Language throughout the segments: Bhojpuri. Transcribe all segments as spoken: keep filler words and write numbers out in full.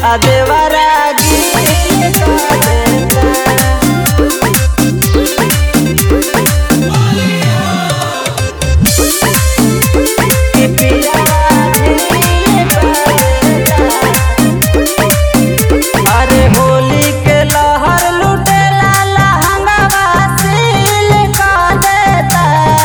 आ देवरा गिल कर देता। अरे होली के लहर लुटेला लहंगवा सील कर देता,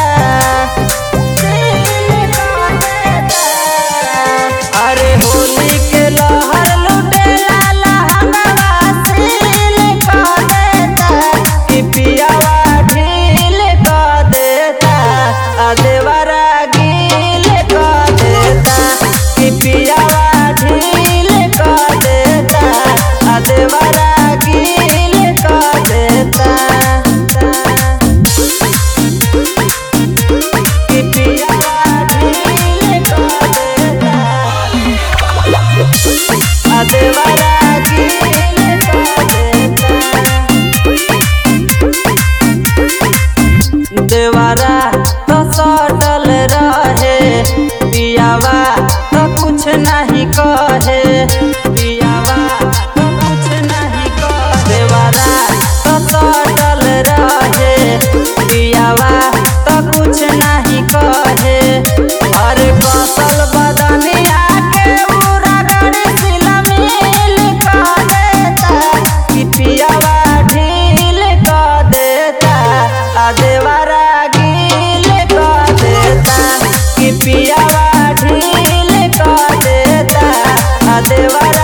सील कर देता। अरे होली के लहर लुटेला लहंगवा सील कर देता, कि पियावा ढील कर देता, आ देवरा गिल कर देता, कि पियावा ढील कर देता, आ देवरा गिल कर देता। कि पियावा ढील कर देता, आ देवरा गिल कर देता। देवरा तो सटल रहे, पियावा तो कुछ नहीं कहे, पियावा तो कुछ नहीं कहे। देवरा तो सटल रहे, पियावा तो कुछ नहीं कहे। अरे कौशल बदनिया के पूरा गड़ी सिलमिल कर देता, कि पियावा ढील कर देता, आ देवरा गिल कर देता, कि पियावा ढील कर देता, आ देवरा